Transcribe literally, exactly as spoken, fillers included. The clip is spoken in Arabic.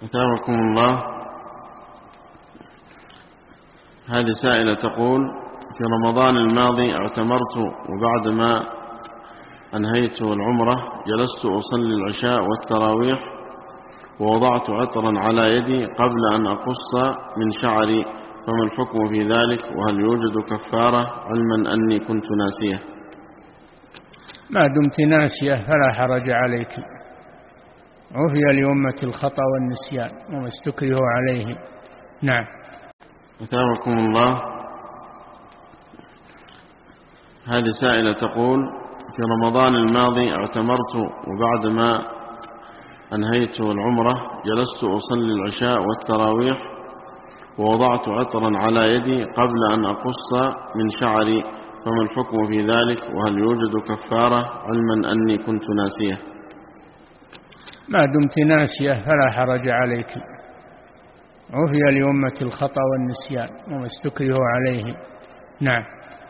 أثابكم الله. هذه سائلة تقول: في رمضان الماضي اعتمرت، وبعدما أنهيت العمرة جلست أصلي العشاء والتراويح، ووضعت عطرا على يدي قبل أن أقص من شعري، فما الحكم في ذلك؟ وهل يوجد كفارة علما أني كنت ناسية؟ ما دمت ناسية فلا حرج عليك، عفي لأمة الخطأ والنسيان وما استكرهوا عليه. نعم. أثابكم الله. هذه سائلة تقول: في رمضان الماضي اعتمرت، وبعدما أنهيت العمرة جلست أصلي العشاء والتراويح، ووضعت عطرا على يدي قبل أن أقص من شعري، فما الحكم في ذلك؟ وهل يوجد كفارة علما أني كنت ناسية؟ ما دمت ناسية فلا حرج عليك، عفي لأمة الخطأ والنسيان وما استكرهوا عليه. نعم.